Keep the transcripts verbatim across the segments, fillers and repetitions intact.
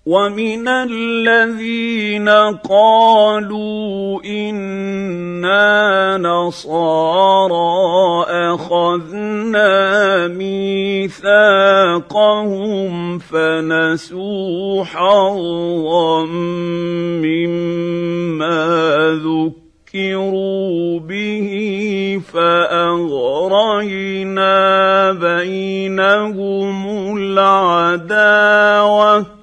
ومن الذين قالوا إنا نصارى أخذنا ميثاقهم فنسوا حظا مما ذكروا به فأغرينا بينهم العداوة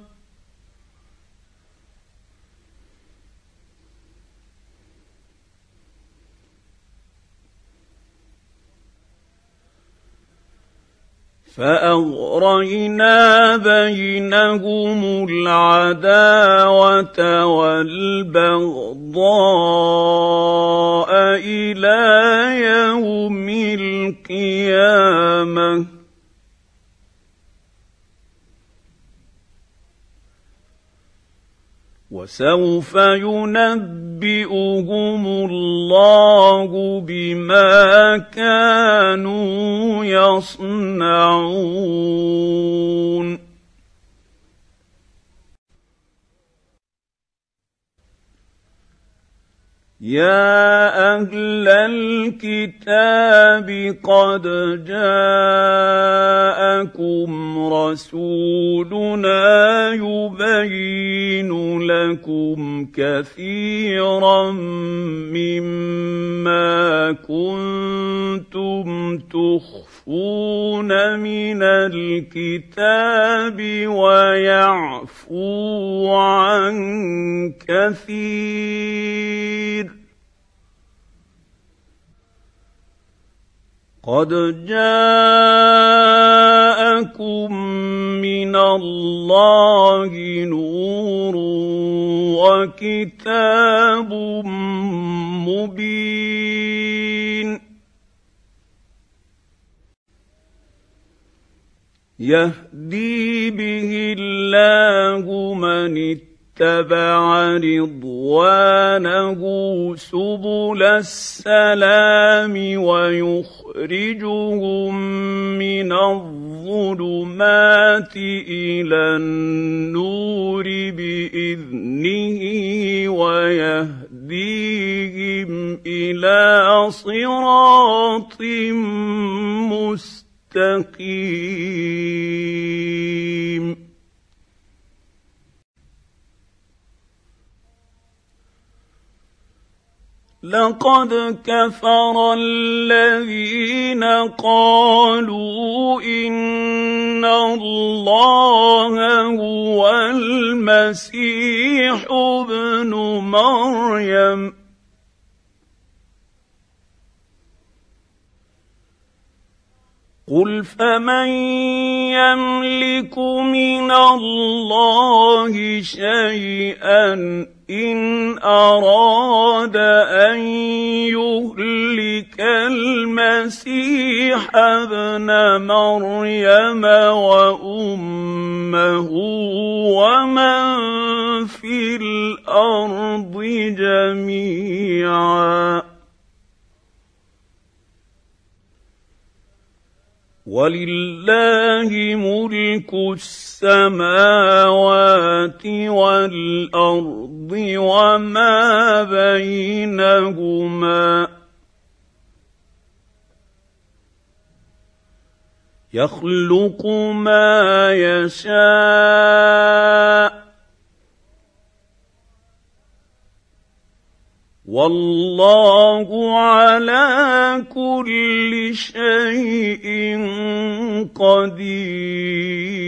فأغرينا بينهم العداوة والبغضاء إلى يوم القيامة وسوف ينبئهم الله بما كانوا يصنعون يا أهل الكتاب قد جاءكم رسولنا يبين لكم كثيرا مما كنتم تخفون من الكتاب ويعفو عن كثير قد جاءكم من الله نور وكتاب مبين يهدي به الله من اتبع رضوانه سبل السلام ويخرجهم من الظلمات إلى النور بإذنه ويهديهم إلى صراط مستقيم لقد كفر الذين قالوا إن الله هو المسيح ابن مريم قل فمن يملك من الله شيئا إن أراد أن يهلك المسيح ابن مريم وأمه ومن في الأرض جميعا ولله ملك السماوات والأرض وما بينهما يخلق ما يشاء والله على كل شيء قدير